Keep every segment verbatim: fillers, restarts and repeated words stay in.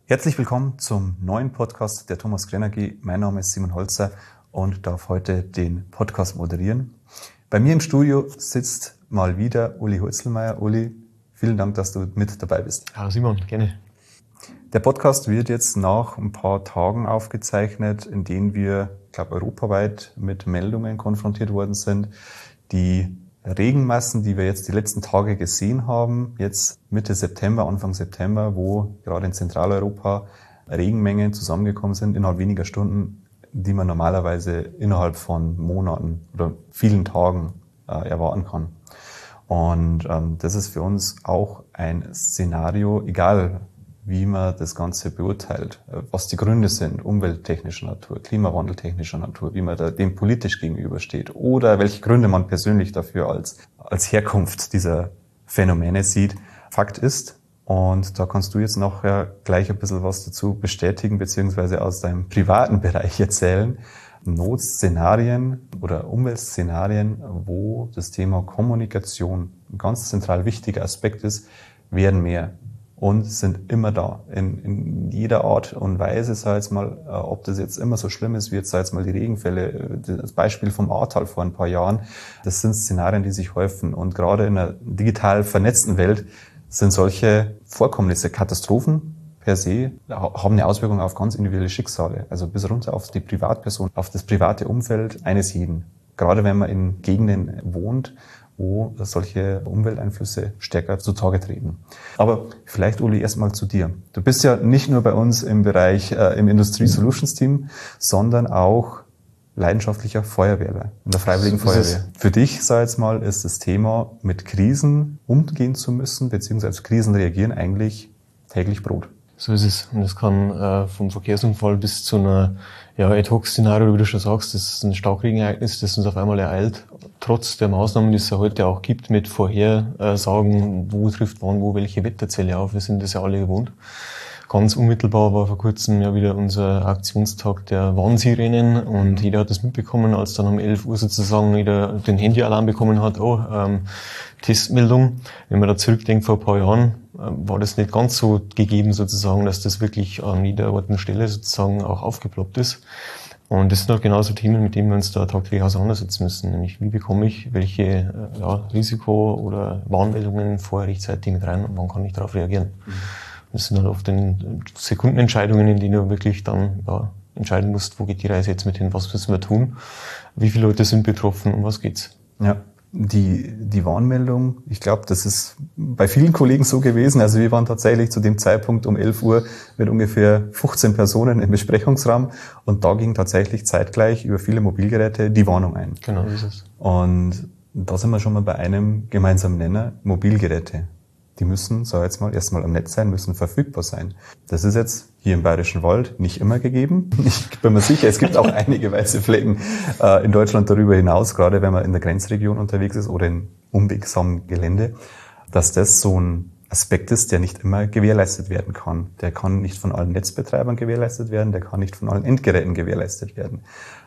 Herzlich willkommen zum neuen Podcast der Thomas Krenner G. Mein Name ist Simon Holzer und darf heute den Podcast moderieren. Bei mir im Studio sitzt mal wieder Uli Hölzelmeier. Uli, vielen Dank, dass du mit dabei bist. Hallo Simon, gerne. Der Podcast wird jetzt nach ein paar Tagen aufgezeichnet, in denen wir, ich glaube, europaweit mit Meldungen konfrontiert worden sind, die Regenmassen, die wir jetzt die letzten Tage gesehen haben, jetzt Mitte September, Anfang September, wo gerade in Zentraleuropa Regenmengen zusammengekommen sind innerhalb weniger Stunden, die man normalerweise innerhalb von Monaten oder vielen Tagen äh, erwarten kann. Und ähm, das ist für uns auch ein Szenario, egal wie man das Ganze beurteilt, was die Gründe sind, umwelttechnischer Natur, klimawandeltechnischer Natur, wie man da dem politisch gegenübersteht oder welche Gründe man persönlich dafür als, als Herkunft dieser Phänomene sieht. Fakt ist, und da kannst du jetzt nachher gleich ein bisschen was dazu bestätigen, beziehungsweise aus deinem privaten Bereich erzählen, Notszenarien oder Umweltszenarien, wo das Thema Kommunikation ein ganz zentral wichtiger Aspekt ist, werden mehr. Und sind immer da, in, in jeder Art und Weise, sag jetzt mal, ob das jetzt immer so schlimm ist, wie jetzt, sag jetzt mal, die Regenfälle, das Beispiel vom Ahrtal vor ein paar Jahren, das sind Szenarien, die sich häufen. Und gerade in einer digital vernetzten Welt sind solche Vorkommnisse, Katastrophen per se, haben eine Auswirkung auf ganz individuelle Schicksale, also bis runter auf die Privatperson, auf das private Umfeld eines jeden. Gerade wenn man in Gegenden wohnt, wo solche Umwelteinflüsse stärker zutage treten. Aber vielleicht, Uli, erstmal zu dir. Du bist ja nicht nur bei uns im Bereich, äh, im Industrie Solutions Team, sondern auch leidenschaftlicher Feuerwehrler in der Freiwilligen Feuerwehr. Für dich, sag jetzt mal, ist das Thema, mit Krisen umgehen zu müssen, beziehungsweise Krisen reagieren, eigentlich täglich Brot. So ist es. Und das kann äh, vom Verkehrsunfall bis zu einer ja, Ad-Hoc-Szenario, wie du schon sagst, das ist ein Starkregenereignis, das uns auf einmal ereilt. Trotz der Maßnahmen, die es ja heute auch gibt, mit Vorhersagen, wo trifft wann, wo welche Wetterzelle auf. Wir sind das ja alle gewohnt. Ganz unmittelbar war vor kurzem ja wieder unser Aktionstag der Warnsirenen und jeder hat das mitbekommen, als dann um elf Uhr sozusagen jeder den Handyalarm bekommen hat, oh, ähm, Testmeldung. Wenn man da zurückdenkt vor ein paar Jahren, äh, war das nicht ganz so gegeben sozusagen, dass das wirklich an jeder Ort und Stelle sozusagen auch aufgeploppt ist. Und das sind auch genauso Themen, mit denen wir uns da tagtäglich auseinandersetzen müssen. Nämlich, wie bekomme ich welche äh, ja, Risiko- oder Warnmeldungen vorher rechtzeitig mit rein und wann kann ich darauf reagieren. Mhm. Das sind halt oft Sekundenentscheidungen, in denen du wirklich dann ja, entscheiden musst, wo geht die Reise jetzt mit hin, was müssen wir tun, wie viele Leute sind betroffen, um was geht's. Ja, die, die Warnmeldung, ich glaube, das ist bei vielen Kollegen so gewesen. Also wir waren tatsächlich zu dem Zeitpunkt um elf Uhr mit ungefähr fünfzehn Personen im Besprechungsraum und da ging tatsächlich zeitgleich über viele Mobilgeräte die Warnung ein. Genau, so ist es. Und da sind wir schon mal bei einem gemeinsamen Nenner, Mobilgeräte. Die müssen, sag jetzt mal, erstmal am Netz sein, müssen verfügbar sein. Das ist jetzt hier im Bayerischen Wald nicht immer gegeben. Ich bin mir sicher, es gibt auch einige weiße Flecken äh, in Deutschland darüber hinaus, gerade wenn man in der Grenzregion unterwegs ist oder in unwegsamem Gelände, dass das so ein Aspekt ist, der nicht immer gewährleistet werden kann. Der kann nicht von allen Netzbetreibern gewährleistet werden, der kann nicht von allen Endgeräten gewährleistet werden.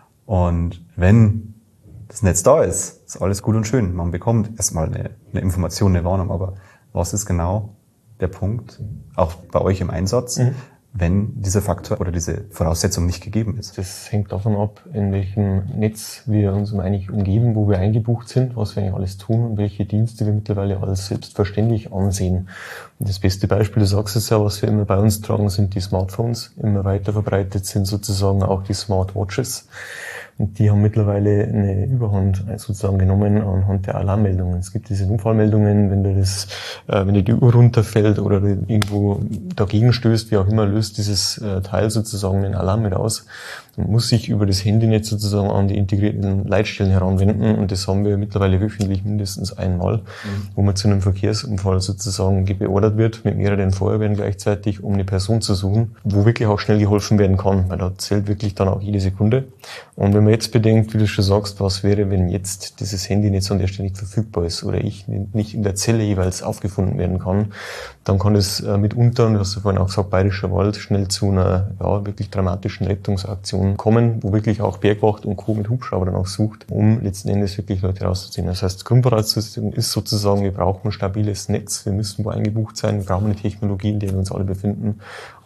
Und wenn das Netz da ist, ist alles gut und schön. Man bekommt erstmal eine, eine Information, eine Warnung, aber was ist genau der Punkt, auch bei euch im Einsatz, mhm. wenn dieser Faktor oder diese Voraussetzung nicht gegeben ist? Das hängt davon ab, in welchem Netz wir uns eigentlich umgeben, wo wir eingebucht sind, was wir eigentlich alles tun und welche Dienste wir mittlerweile als selbstverständlich ansehen. Und das beste Beispiel, du sagst es ja, was wir immer bei uns tragen, sind die Smartphones. Immer weiter verbreitet sind sozusagen auch die Smartwatches. Und die haben mittlerweile eine Überhand sozusagen genommen anhand der Alarmmeldungen. Es gibt diese Unfallmeldungen, wenn dir das, äh, wenn dir die Uhr runterfällt oder du irgendwo dagegen stößt, wie auch immer, löst dieses äh, Teil sozusagen den Alarm mit aus und muss sich über das Handynetz sozusagen an die integrierten Leitstellen heranwenden. Und das haben wir mittlerweile wöchentlich mindestens einmal, mhm. wo man zu einem Verkehrsunfall sozusagen beordert wird, mit mehreren Feuerwehren gleichzeitig, um eine Person zu suchen, wo wirklich auch schnell geholfen werden kann, weil da zählt wirklich dann auch jede Sekunde. Und wenn man jetzt bedenkt, wie du schon sagst, was wäre, wenn jetzt dieses Handynetz an der Stelle nicht verfügbar ist oder ich nicht in der Zelle jeweils aufgefunden werden kann, dann kann es äh, mitunter, und du hast ja vorhin auch gesagt, Bayerischer Wald, schnell zu einer ja, wirklich dramatischen Rettungsaktion kommen, wo wirklich auch Bergwacht und Co. mit Hubschrauber dann auch sucht, um letzten Endes wirklich Leute rauszuziehen. Das heißt, Grundvoraussetzung ist sozusagen, wir brauchen ein stabiles Netz, wir müssen wo eingebucht sein, wir brauchen eine Technologie, in der wir uns alle befinden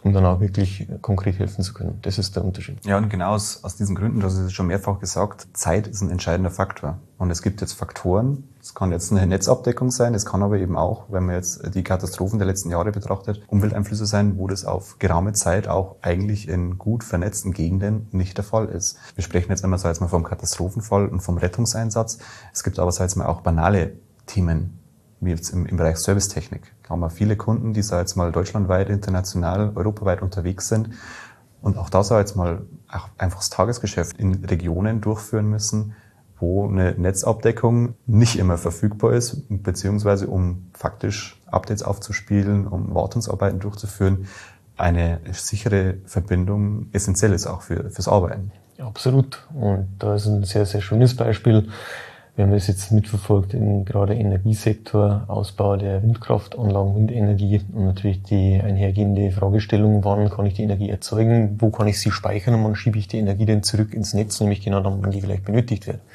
um dann auch wirklich konkret helfen zu können. Das ist der Unterschied. Ja, und genau aus, aus diesen Gründen, das ist schon mehrfach gesagt, Zeit ist ein entscheidender Faktor. Und es gibt jetzt Faktoren, es kann jetzt eine Netzabdeckung sein, es kann aber eben auch, wenn man jetzt die Katastrophen der letzten Jahre betrachtet, Umwelteinflüsse sein, wo das auf geraume Zeit auch eigentlich in gut vernetzten Gegenden nicht der Fall ist. Wir sprechen jetzt immer so jetzt mal vom Katastrophenfall und vom Rettungseinsatz. Es gibt aber so jetzt mal auch banale Themen, wie jetzt im, im Bereich Servicetechnik. Da haben wir viele Kunden, die so jetzt mal deutschlandweit, international, europaweit unterwegs sind und auch da so jetzt mal auch einfach das Tagesgeschäft in Regionen durchführen müssen, wo eine Netzabdeckung nicht immer verfügbar ist, beziehungsweise um faktisch Updates aufzuspielen, um Wartungsarbeiten durchzuführen, eine sichere Verbindung essentiell ist auch für, fürs Arbeiten. Ja, absolut. Und da ist ein sehr, sehr schönes Beispiel. Wir haben das jetzt mitverfolgt im gerade Energiesektor, Ausbau der Windkraftanlagen, Windenergie und natürlich die einhergehende Fragestellung, wann kann ich die Energie erzeugen, wo kann ich sie speichern und wann schiebe ich die Energie denn zurück ins Netz, nämlich genau dann, wann die vielleicht benötigt wird.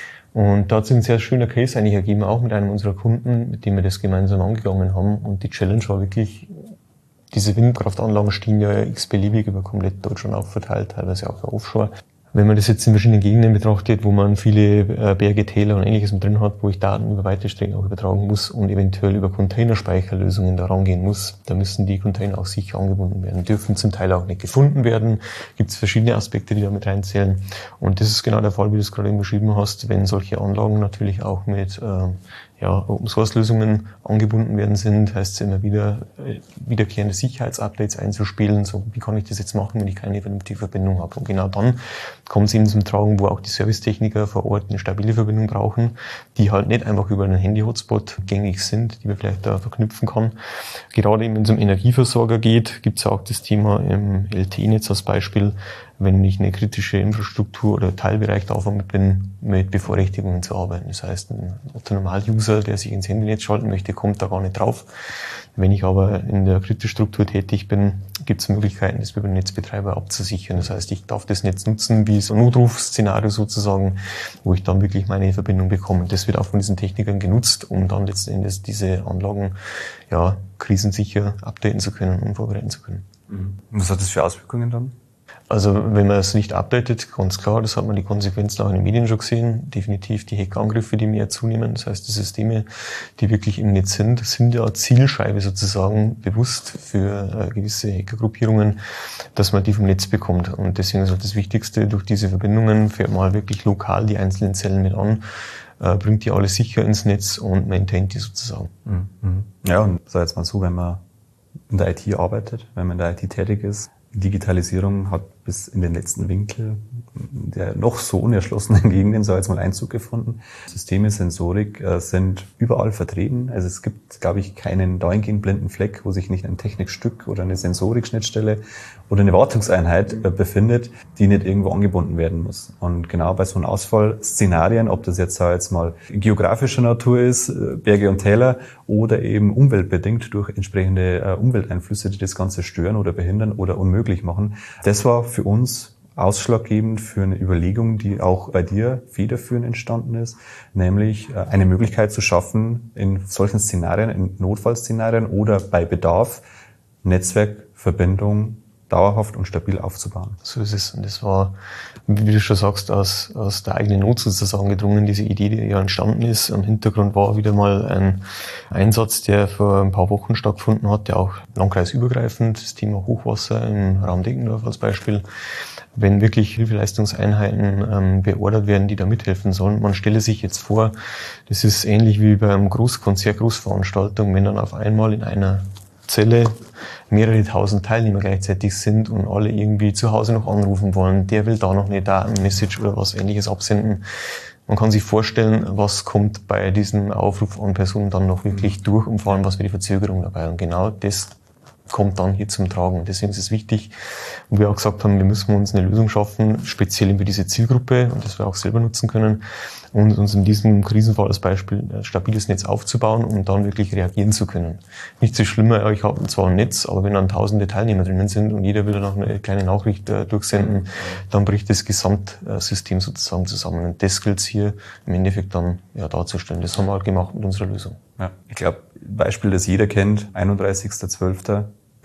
Und da hat sich ein sehr schöner Case eigentlich ergeben, auch mit einem unserer Kunden, mit dem wir das gemeinsam angegangen haben. Und die Challenge war wirklich, diese Windkraftanlagen stehen ja x-beliebig über komplett Deutschland auch verteilt, teilweise auch offshore. Wenn man das jetzt in verschiedenen Gegenden betrachtet, wo man viele Berge, Täler und Ähnliches mit drin hat, wo ich Daten über weite Strecken auch übertragen muss und eventuell über Containerspeicherlösungen da rangehen muss, da müssen die Container auch sicher angebunden werden, dürfen zum Teil auch nicht gefunden werden. Gibt es verschiedene Aspekte, die da mit reinzählen. Und das ist genau der Fall, wie du es gerade eben beschrieben hast, wenn solche Anlagen natürlich auch mit äh, ja, Open-Source-Lösungen angebunden werden sind, heißt es immer wieder, äh, wiederkehrende Sicherheitsupdates einzuspielen. So, wie kann ich das jetzt machen, wenn ich keine vernünftige Verbindung habe? Und genau dann kommt es eben zum Tragen, wo auch die Servicetechniker vor Ort eine stabile Verbindung brauchen, die halt nicht einfach über einen Handy-Hotspot gängig sind, die man vielleicht da verknüpfen kann. Gerade eben, wenn es um Energieversorger geht, gibt es auch das Thema im L T E-Netz als Beispiel, wenn ich eine kritische Infrastruktur oder Teilbereich davon bin, mit Bevorrechtigungen zu arbeiten. Das heißt, ein Otto-Normal-User, der sich ins Handynetz schalten möchte, kommt da gar nicht drauf. Wenn ich aber in der Kritischen-Struktur tätig bin, gibt es Möglichkeiten, das über den Netzbetreiber abzusichern. Das heißt, ich darf das Netz nutzen wie so ein Notrufszenario sozusagen, wo ich dann wirklich meine Verbindung bekomme. Das wird auch von diesen Technikern genutzt, um dann letzten Endes diese Anlagen ja krisensicher updaten zu können und vorbereiten zu können. Und was hat das für Auswirkungen dann? Also wenn man es nicht updatet, ganz klar, das hat man die Konsequenzen auch in den Medien schon gesehen, definitiv die Hackerangriffe, die mehr zunehmen. Das heißt, die Systeme, die wirklich im Netz sind, sind ja Zielscheibe sozusagen bewusst für äh, gewisse Hackergruppierungen, dass man die vom Netz bekommt. Und deswegen ist auch das Wichtigste, durch diese Verbindungen fährt man wirklich lokal die einzelnen Zellen mit an, äh, bringt die alle sicher ins Netz und maintaint die sozusagen. Mhm. Ja, und sag jetzt mal so, wenn man in der I T arbeitet, wenn man in der I T tätig ist, Digitalisierung hat bis in den letzten Winkel der noch so unerschlossenen Gegenden, so jetzt mal Einzug gefunden. Systeme, Sensorik äh, sind überall vertreten. Also es gibt, glaube ich, keinen dahingehend blinden Fleck, wo sich nicht ein Technikstück oder eine Sensorikschnittstelle oder eine Wartungseinheit äh, befindet, die nicht irgendwo angebunden werden muss. Und genau bei so einem Ausfallszenarien, ob das jetzt, äh, jetzt mal geografischer Natur ist, äh, Berge und Täler, oder eben umweltbedingt durch entsprechende äh, Umwelteinflüsse, die das Ganze stören oder behindern oder unmöglich machen. Das war für uns ausschlaggebend für eine Überlegung, die auch bei dir federführend entstanden ist, nämlich eine Möglichkeit zu schaffen, in solchen Szenarien, in Notfallszenarien oder bei Bedarf, Netzwerkverbindung dauerhaft und stabil aufzubauen. So ist es. Und das war, wie du schon sagst, aus, aus der eigenen Not sozusagen gedrungen, diese Idee, die ja entstanden ist. Im Hintergrund war wieder mal ein Einsatz, der vor ein paar Wochen stattgefunden hat, der auch landkreisübergreifend, das Thema Hochwasser im Raum Deggendorf als Beispiel. Wenn wirklich Hilfeleistungseinheiten ähm, beordert werden, die da mithelfen sollen. Man stelle sich jetzt vor, das ist ähnlich wie bei einem Großkonzert, Großveranstaltung, wenn dann auf einmal in einer Zelle mehrere tausend Teilnehmer gleichzeitig sind und alle irgendwie zu Hause noch anrufen wollen. Der will da noch eine Datenmessage oder was Ähnliches absenden. Man kann sich vorstellen, was kommt bei diesem Aufruf an Personen dann noch wirklich durch und vor allem, was wäre die Verzögerung dabei. Und genau das kommt dann hier zum Tragen. Deswegen ist es wichtig, wo wir auch gesagt haben, wir müssen uns eine Lösung schaffen, speziell für diese Zielgruppe, und das wir auch selber nutzen können, und uns in diesem Krisenfall als Beispiel ein stabiles Netz aufzubauen, um dann wirklich reagieren zu können. Nicht so schlimmer, ich habe zwar ein Netz, aber wenn dann tausende Teilnehmer drinnen sind und jeder will noch eine kleine Nachricht äh, durchsenden, dann bricht das Gesamtsystem sozusagen zusammen. Und das gilt es hier im Endeffekt dann ja, darzustellen. Das haben wir halt gemacht mit unserer Lösung. Ja, ich glaube, Beispiel, das jeder kennt, einunddreißigster zwölfter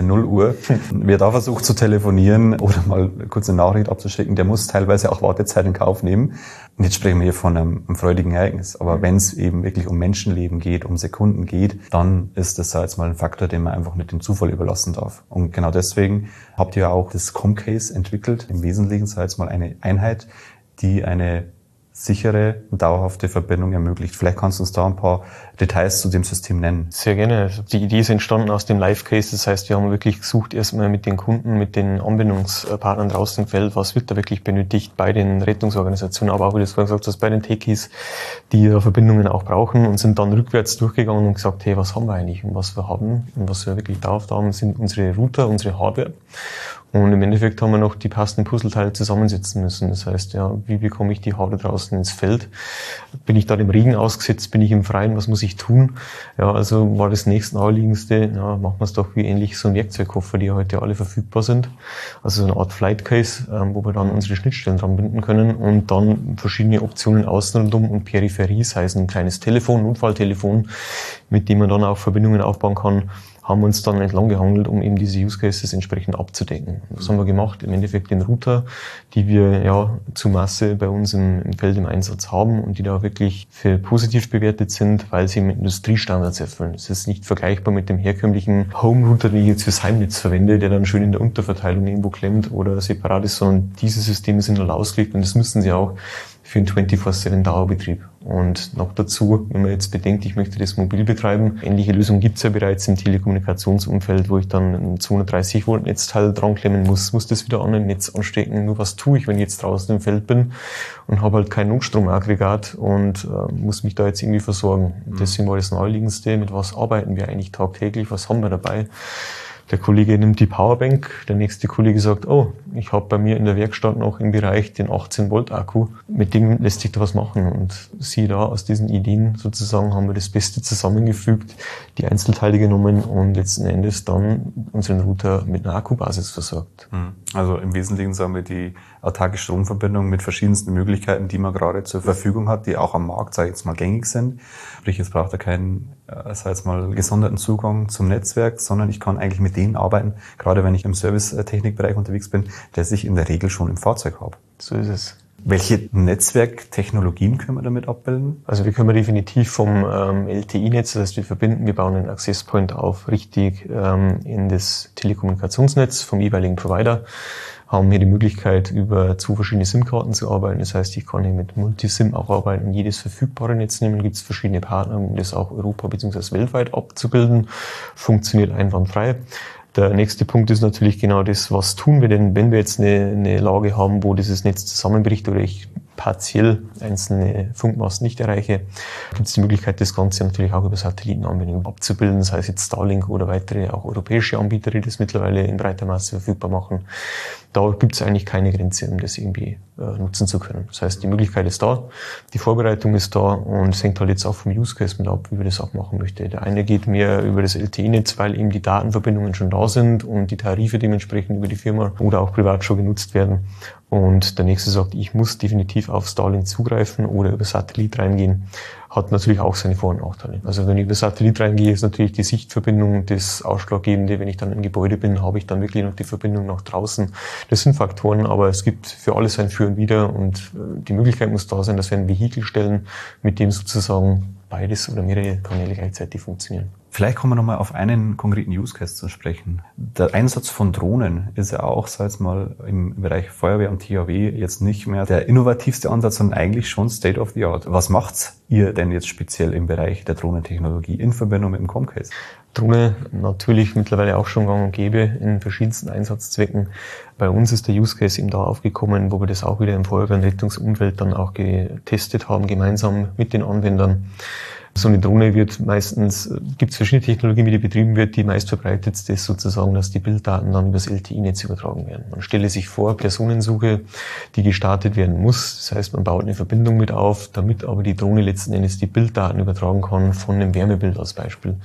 null Uhr. Wer da versucht zu telefonieren oder mal kurz eine Nachricht abzuschicken, der muss teilweise auch Wartezeit in Kauf nehmen. Und jetzt sprechen wir hier von einem, einem freudigen Ereignis. Aber wenn es eben wirklich um Menschenleben geht, um Sekunden geht, dann ist das jetzt mal ein Faktor, den man einfach nicht dem Zufall überlassen darf. Und genau deswegen habt ihr auch das Comcase entwickelt. Im Wesentlichen sei jetzt mal eine Einheit, die eine sichere und dauerhafte Verbindung ermöglicht. Vielleicht kannst du uns da ein paar Details zu dem System nennen. Sehr gerne. Die Idee ist entstanden aus dem Live-Case. Das heißt, wir haben wirklich gesucht, erstmal mit den Kunden, mit den Anbindungspartnern draußen im Feld, was wird da wirklich benötigt bei den Rettungsorganisationen, aber auch, wie du es vorhin gesagt hast, bei den Techies, die ja Verbindungen auch brauchen, und sind dann rückwärts durchgegangen und gesagt, hey, was haben wir eigentlich? Und was wir haben und was wir wirklich dauerhaft haben, sind unsere Router, unsere Hardware. Und im Endeffekt haben wir noch die passenden Puzzleteile zusammensetzen müssen. Das heißt, ja, wie bekomme ich die Hardware draußen ins Feld? Bin ich da dem Regen ausgesetzt? Bin ich im Freien? Was muss ich tun? Ja, also war das nächstnaheliegendste, ja, machen wir es doch wie ähnlich so ein Werkzeugkoffer, die heute alle verfügbar sind. Also so eine Art Flight Case, ähm, wo wir dann unsere Schnittstellen dran binden können und dann verschiedene Optionen außenrum und Peripherie, das heißt ein kleines Telefon, Notfalltelefon, mit dem man dann auch Verbindungen aufbauen kann, haben wir uns dann entlang gehangelt, um eben diese Use Cases entsprechend abzudecken. Was haben wir gemacht? Im Endeffekt den Router, die wir ja zu Masse bei uns im, im Feld im Einsatz haben und die da wirklich für positiv bewertet sind, weil sie mit Industriestandards erfüllen. Es ist nicht vergleichbar mit dem herkömmlichen Home-Router, den ich jetzt fürs Heimnetz verwende, der dann schön in der Unterverteilung irgendwo klemmt oder separat ist, sondern diese Systeme sind halt ausgelegt und das müssen sie auch für einen vierundzwanzig sieben Dauerbetrieb. Und noch dazu, wenn man jetzt bedenkt, ich möchte das mobil betreiben, ähnliche Lösungen gibt es ja bereits im Telekommunikationsumfeld, wo ich dann ein zweihundertdreißig Volt Netzteil dran klemmen muss, muss das wieder an ein Netz anstecken. Nur was tue ich, wenn ich jetzt draußen im Feld bin und habe halt kein Notstromaggregat und äh, muss mich da jetzt irgendwie versorgen. Mhm. Deswegen war das Naheliegendste, mit was arbeiten wir eigentlich tagtäglich, was haben wir dabei? Der Kollege nimmt die Powerbank, der nächste Kollege sagt, oh, ich habe bei mir in der Werkstatt noch im Bereich den achtzehn Volt Akku, mit dem lässt sich da was machen. Und siehe da, aus diesen Ideen sozusagen haben wir das Beste zusammengefügt, die Einzelteile genommen und letzten Endes dann unseren Router mit einer Akkubasis versorgt. Also im Wesentlichen sagen wir die autarke Stromverbindung mit verschiedensten Möglichkeiten, die man gerade zur Verfügung hat, die auch am Markt, sage ich jetzt mal, gängig sind. Sprich, jetzt braucht er keinen, äh, sag ich jetzt mal, gesonderten Zugang zum Netzwerk, sondern ich kann eigentlich mit denen arbeiten, gerade wenn ich im Servicetechnikbereich unterwegs bin, der ich in der Regel schon im Fahrzeug habe. So ist es. Welche Netzwerktechnologien können wir damit abbilden? Also wir können definitiv vom ähm, L T I-Netz, das heißt wir verbinden, wir bauen einen Access Point auf, richtig ähm, in das Telekommunikationsnetz vom jeweiligen Provider, haben hier die Möglichkeit, über zwei verschiedene SIM-Karten zu arbeiten. Das heißt, ich kann hier mit Multisim auch arbeiten und jedes verfügbare Netz nehmen. Gibt es verschiedene Partner, um das auch Europa bzw. weltweit abzubilden. Funktioniert einwandfrei. Der nächste Punkt ist natürlich genau das, was tun wir denn, wenn wir jetzt eine, eine Lage haben, wo dieses Netz zusammenbricht oder ich partiell einzelne Funkmasten nicht erreiche, gibt es die Möglichkeit, das Ganze natürlich auch über Satellitenanbindung abzubilden, sei es jetzt Starlink oder weitere auch europäische Anbieter, die das mittlerweile in breiter Masse verfügbar machen. Da gibt es eigentlich keine Grenze, um das irgendwie äh, nutzen zu können. Das heißt, die Möglichkeit ist da, die Vorbereitung ist da und es hängt halt jetzt auch vom Use Case mit ab, wie wir das auch machen möchten. Der eine geht mehr über das L T E-Netz, weil eben die Datenverbindungen schon da sind und die Tarife dementsprechend über die Firma oder auch privat schon genutzt werden. Und der nächste sagt, ich muss definitiv auf Starlink zugreifen oder über Satellit reingehen. Hat natürlich auch seine Vor- und Nachteile. Also wenn ich über Satellit reingehe, ist natürlich die Sichtverbindung das Ausschlaggebende. Wenn ich dann im Gebäude bin, habe ich dann wirklich noch die Verbindung nach draußen. Das sind Faktoren, aber es gibt für alles ein Für und Wider und die Möglichkeit muss da sein, dass wir ein Vehikel stellen, mit dem sozusagen beides oder mehrere Kanäle gleichzeitig funktionieren. Vielleicht kommen wir nochmal auf einen konkreten Use Case zu sprechen. Der Einsatz von Drohnen ist ja auch, sag ich mal, im Bereich Feuerwehr und T H W jetzt nicht mehr der innovativste Ansatz, sondern eigentlich schon State of the Art. Was macht ihr denn jetzt speziell im Bereich der Drohnentechnologie in Verbindung mit dem Comcase? Drohne natürlich mittlerweile auch schon gang und gäbe in verschiedensten Einsatzzwecken. Bei uns ist der Use Case eben da aufgekommen, wo wir das auch wieder im Feuerwehr- und Rettungsumfeld dann auch getestet haben, gemeinsam mit den Anwendern. So eine Drohne wird meistens, gibt es verschiedene Technologien, wie die betrieben wird. Die meist verbreitetste ist sozusagen, dass die Bilddaten dann über das L T I-Netz übertragen werden. Man stelle sich vor, Personensuche, die gestartet werden muss. Das heißt, man baut eine Verbindung mit auf, damit aber die Drohne letzten Endes die Bilddaten übertragen kann von einem Wärmebild als Beispiel.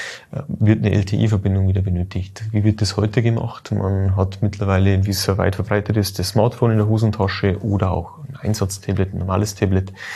Wird eine L T I-Verbindung wieder benötigt. Wie wird das heute gemacht? Man hat mittlerweile, wie es so weit verbreitet ist, das Smartphone in der Hosentasche oder auch ein Einsatztablet, ein normales Tablet.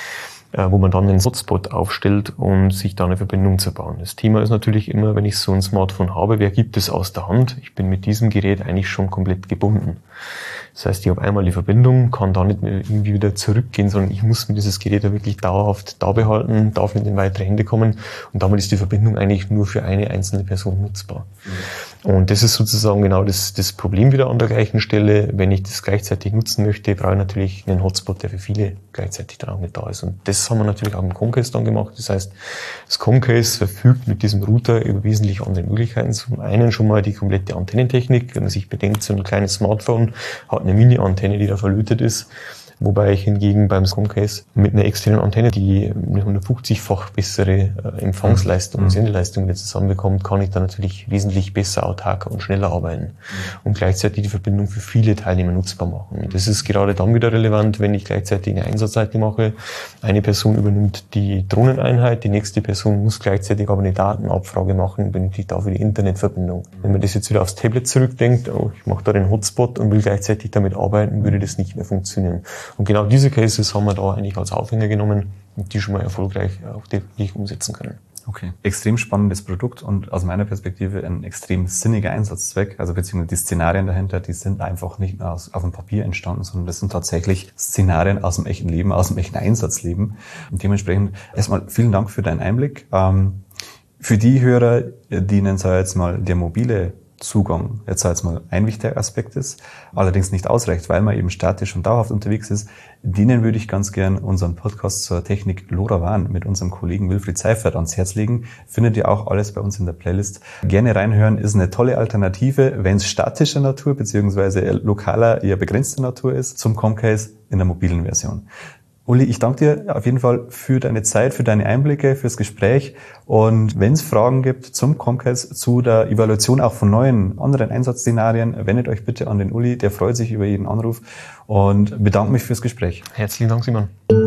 wo man dann einen Hotspot aufstellt und sich da eine Verbindung zu bauen. Das Thema ist natürlich immer, wenn ich so ein Smartphone habe, wer gibt es aus der Hand? Ich bin mit diesem Gerät eigentlich schon komplett gebunden. Das heißt, ich habe einmal die Verbindung, kann da nicht mehr irgendwie wieder zurückgehen, sondern ich muss mir dieses Gerät ja wirklich dauerhaft da behalten, darf nicht in weitere Hände kommen und damit ist die Verbindung eigentlich nur für eine einzelne Person nutzbar. Mhm. Und das ist sozusagen genau das, das Problem wieder an der gleichen Stelle. Wenn ich das gleichzeitig nutzen möchte, brauche ich natürlich einen Hotspot, der für viele gleichzeitig dann auch mit da ist. Und das haben wir natürlich auch im Chromecase dann gemacht. Das heißt, das Chromecase verfügt mit diesem Router über wesentlich andere Möglichkeiten. Zum einen schon mal die komplette Antennentechnik. Wenn man sich bedenkt, so ein kleines Smartphone hat eine Mini-Antenne, die da verlötet ist. Wobei ich hingegen beim Chromecase mit einer externen Antenne, die eine hundertfünfzig-fach bessere äh, Empfangsleistung und mhm. Sendeleistung wieder zusammenbekommt, kann ich dann natürlich wesentlich besser, autarker und schneller arbeiten mhm. und gleichzeitig die Verbindung für viele Teilnehmer nutzbar machen. Und das ist gerade dann wieder relevant, wenn ich gleichzeitig eine Einsatzseite mache. Eine Person übernimmt die Drohneneinheit, die nächste Person muss gleichzeitig aber eine Datenabfrage machen, benötigt dafür die Internetverbindung. Mhm. Wenn man das jetzt wieder aufs Tablet zurückdenkt, oh, ich mache da den Hotspot und will gleichzeitig damit arbeiten, würde das nicht mehr funktionieren. Und genau diese Cases haben wir da eigentlich als Aufhänger genommen und die schon mal erfolgreich auch wirklich umsetzen können. Okay. Extrem spannendes Produkt und aus meiner Perspektive ein extrem sinniger Einsatzzweck. Also beziehungsweise die Szenarien dahinter, die sind einfach nicht nur aus, auf dem Papier entstanden, sondern das sind tatsächlich Szenarien aus dem echten Leben, aus dem echten Einsatzleben. Und dementsprechend erstmal vielen Dank für deinen Einblick. Ähm, für die Hörer, denen sei jetzt mal der mobile Zugang jetzt als mal ein wichtiger Aspekt ist, allerdings nicht ausreicht, weil man eben statisch und dauerhaft unterwegs ist, denen würde ich ganz gern unseren Podcast zur Technik LoRaWAN mit unserem Kollegen Wilfried Seifert ans Herz legen. Findet ihr auch alles bei uns in der Playlist. Gerne reinhören, ist eine tolle Alternative, wenn es statischer Natur beziehungsweise lokaler, eher begrenzter Natur ist, zum Chromecase in der mobilen Version. Uli, ich danke dir auf jeden Fall für deine Zeit, für deine Einblicke, fürs Gespräch. Und wenn es Fragen gibt zum Chromecase, zu der Evaluation auch von neuen, anderen Einsatzszenarien, wendet euch bitte an den Uli. Der freut sich über jeden Anruf und bedanke mich fürs Gespräch. Herzlichen Dank, Simon.